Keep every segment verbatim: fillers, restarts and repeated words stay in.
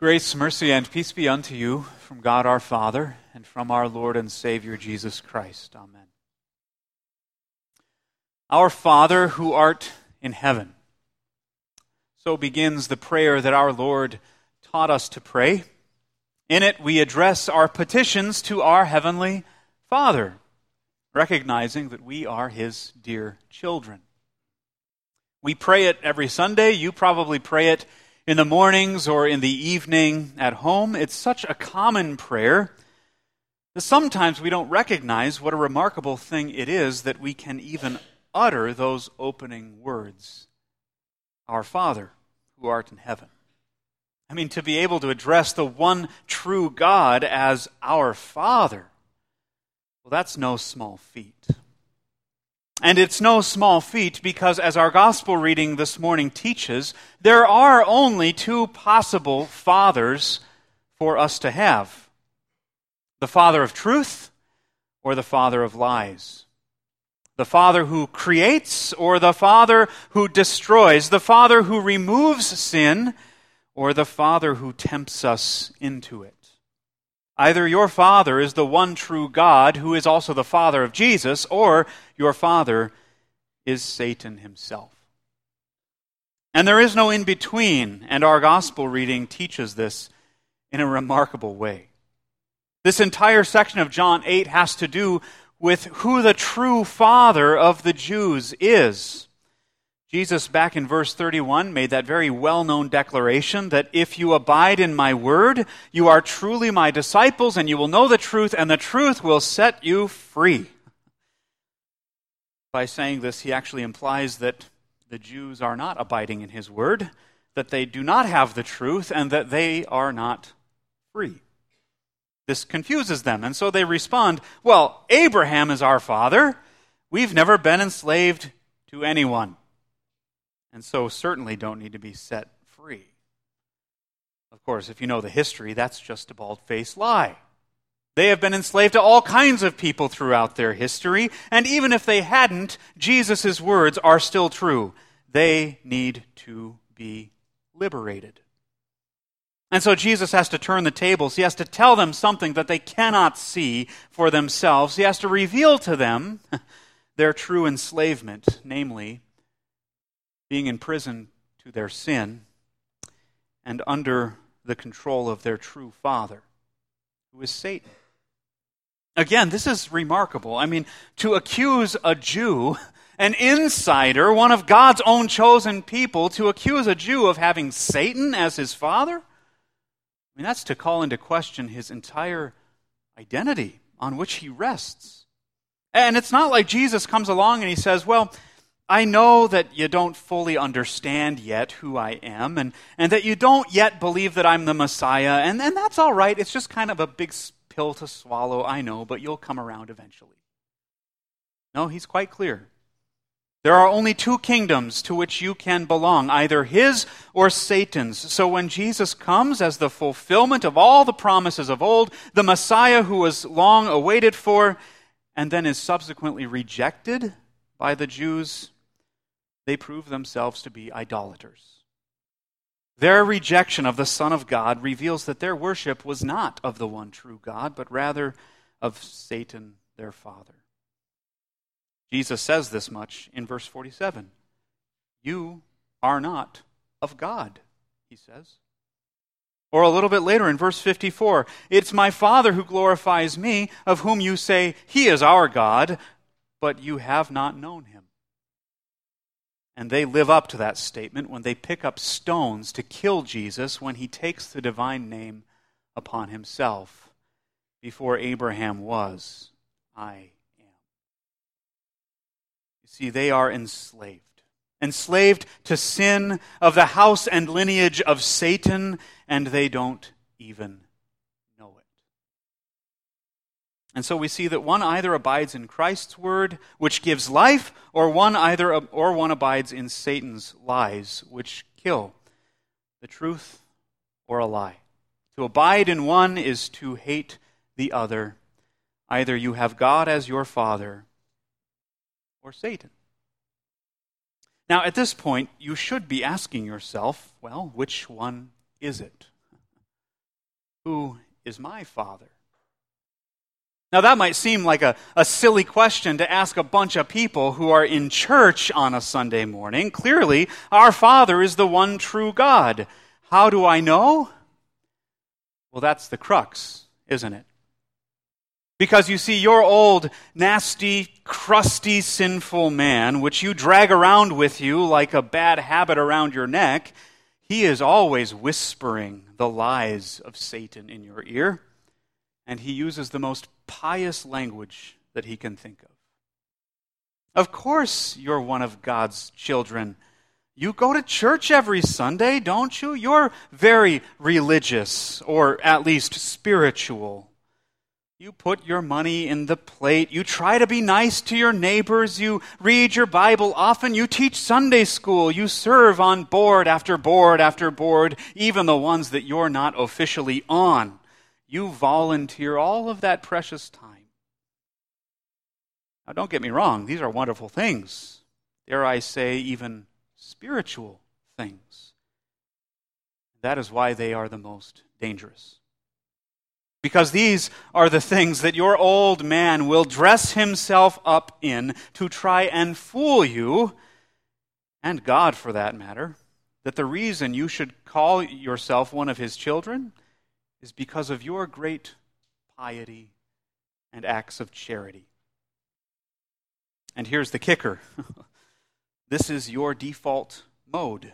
Grace, mercy, and peace be unto you from God our Father and from our Lord and Savior Jesus Christ. Amen. Our Father, who art in heaven. So begins the prayer that our Lord taught us to pray. In it we address our petitions to our Heavenly Father, recognizing that we are His dear children. We pray it every Sunday. You probably pray it in the mornings or in the evening at home. It's such a common prayer that sometimes we don't recognize what a remarkable thing it is that we can even utter those opening words. Our Father, who art in heaven. I mean, to be able to address the one true God as our Father, well, that's no small feat. And it's no small feat because, as our gospel reading this morning teaches, there are only two possible fathers for us to have. The Father of truth or the Father of lies. The Father who creates or the Father who destroys. The Father who removes sin or the Father who tempts us into it. Either your Father is the one true God who is also the Father of Jesus, or your Father is Satan himself. And there is no in-between, and our gospel reading teaches this in a remarkable way. This entire section of John eight has to do with who the true Father of the Jews is. Jesus, back in verse thirty-one, made that very well-known declaration that if you abide in my word, you are truly my disciples, and you will know the truth, and the truth will set you free. By saying this, he actually implies that the Jews are not abiding in his word, that they do not have the truth, and that they are not free. This confuses them, and so they respond, well, Abraham is our father. We've never been enslaved to anyone, and so certainly don't need to be set free. Of course, if you know the history, that's just a bald-faced lie. They have been enslaved to all kinds of people throughout their history, and even if they hadn't, Jesus' words are still true. They need to be liberated. And so Jesus has to turn the tables. He has to tell them something that they cannot see for themselves. He has to reveal to them their true enslavement, namely, being in prison to their sin and under the control of their true father, who is Satan. Again, this is remarkable. I mean, to accuse a Jew, an insider, one of God's own chosen people, to accuse a Jew of having Satan as his father, I mean, that's to call into question his entire identity on which he rests. And it's not like Jesus comes along and he says, well, I know that you don't fully understand yet who I am, and, and that you don't yet believe that I'm the Messiah, and, and that's all right. It's just kind of a big pill to swallow, I know, but you'll come around eventually. No, he's quite clear. There are only two kingdoms to which you can belong, either his or Satan's. So when Jesus comes as the fulfillment of all the promises of old, the Messiah who was long awaited for, and then is subsequently rejected by the Jews, they prove themselves to be idolaters. Their rejection of the Son of God reveals that their worship was not of the one true God, but rather of Satan, their father. Jesus says this much in verse forty-seven. You are not of God, he says. Or a little bit later in verse fifty-four, it's my Father who glorifies me, of whom you say, he is our God, but you have not known him. And they live up to that statement when they pick up stones to kill Jesus when he takes the divine name upon himself. Before Abraham was, I am. You see, they are enslaved. Enslaved to sin of the house and lineage of Satan, and they don't even know it. And so we see that one either abides in Christ's word, which gives life, or one either or one abides in Satan's lies, which kill. The truth or a lie. To abide in one is to hate the other. Either you have God as your father, or Satan. Now, at this point, you should be asking yourself, well, which one is it? Who is my Father? Now that might seem like a, a silly question to ask a bunch of people who are in church on a Sunday morning. Clearly, our Father is the one true God. How do I know? Well, that's the crux, isn't it? Because you see, your old, nasty, crusty, sinful man, which you drag around with you like a bad habit around your neck, he is always whispering the lies of Satan in your ear, and he uses the most pious language that he can think of. Of course you're one of God's children. You go to church every Sunday, don't you? You're very religious, or at least spiritual. You put your money in the plate. You try to be nice to your neighbors. You read your Bible often. You teach Sunday school. You serve on board after board after board, even the ones that you're not officially on. You volunteer all of that precious time. Now, don't get me wrong. These are wonderful things. Dare I say, even spiritual things. That is why they are the most dangerous. Because these are the things that your old man will dress himself up in to try and fool you, and God for that matter, that the reason you should call yourself one of his children is because of your great piety and acts of charity. And here's the kicker. This is your default mode.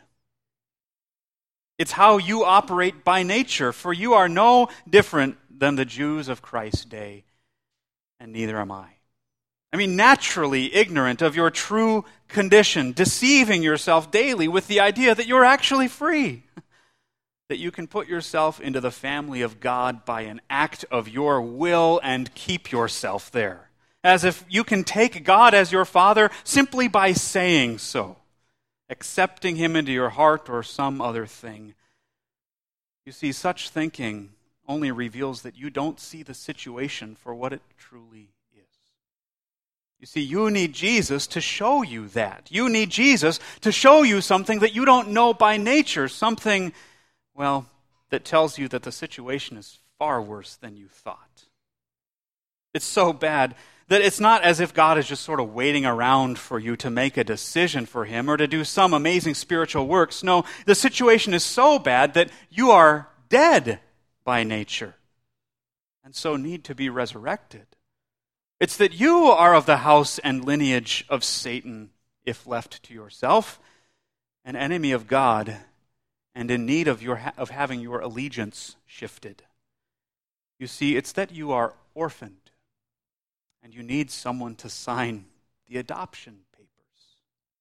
It's how you operate by nature, for you are no different than the Jews of Christ's day, and neither am I. I mean, naturally ignorant of your true condition, deceiving yourself daily with the idea that you're actually free, that you can put yourself into the family of God by an act of your will and keep yourself there, as if you can take God as your Father simply by saying so, accepting him into your heart or some other thing. You see, such thinking only reveals that you don't see the situation for what it truly is. You see, you need Jesus to show you that. You need Jesus to show you something that you don't know by nature, something, well, that tells you that the situation is far worse than you thought. It's so bad that it's not as if God is just sort of waiting around for you to make a decision for him or to do some amazing spiritual works. No, the situation is so bad that you are dead by nature, and so need to be resurrected. It's that you are of the house and lineage of Satan, if left to yourself, an enemy of God, and in need of your of having your allegiance shifted. You see, it's that you are orphaned, and you need someone to sign the adoption papers.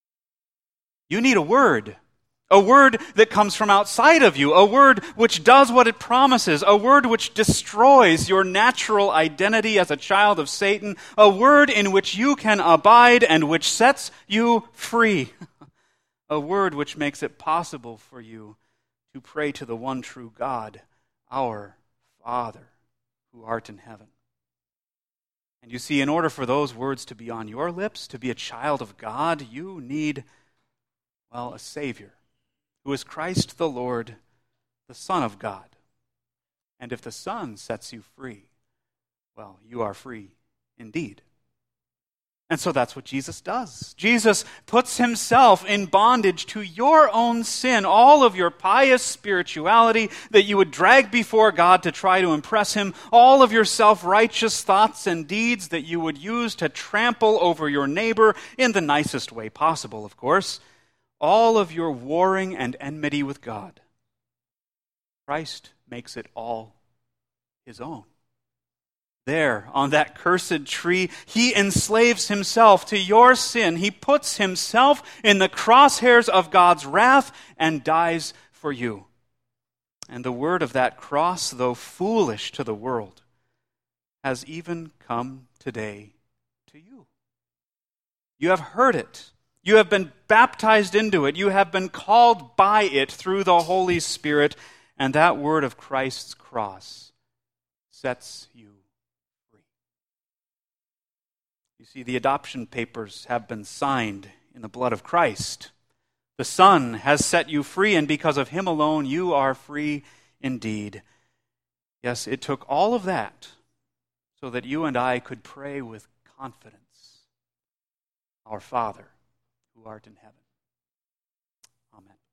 You need a word. A word that comes from outside of you, a word which does what it promises, a word which destroys your natural identity as a child of Satan, a word in which you can abide and which sets you free, a word which makes it possible for you to pray to the one true God, our Father, who art in heaven. And you see, in order for those words to be on your lips, to be a child of God, you need, well, a Savior, who is Christ the Lord, the Son of God. And if the Son sets you free, well, you are free indeed. And so that's what Jesus does. Jesus puts himself in bondage to your own sin, all of your pious spirituality that you would drag before God to try to impress him, all of your self-righteous thoughts and deeds that you would use to trample over your neighbor in the nicest way possible, of course, all of your warring and enmity with God. Christ makes it all his own. There, on that cursed tree, he enslaves himself to your sin. He puts himself in the crosshairs of God's wrath and dies for you. And the word of that cross, though foolish to the world, has even come today to you. You have heard it. You have been baptized into it. You have been called by it through the Holy Spirit. And that word of Christ's cross sets you free. You see, the adoption papers have been signed in the blood of Christ. The Son has set you free, and because of him alone, you are free indeed. Yes, it took all of that so that you and I could pray with confidence, Our Father, who art in heaven. Amen.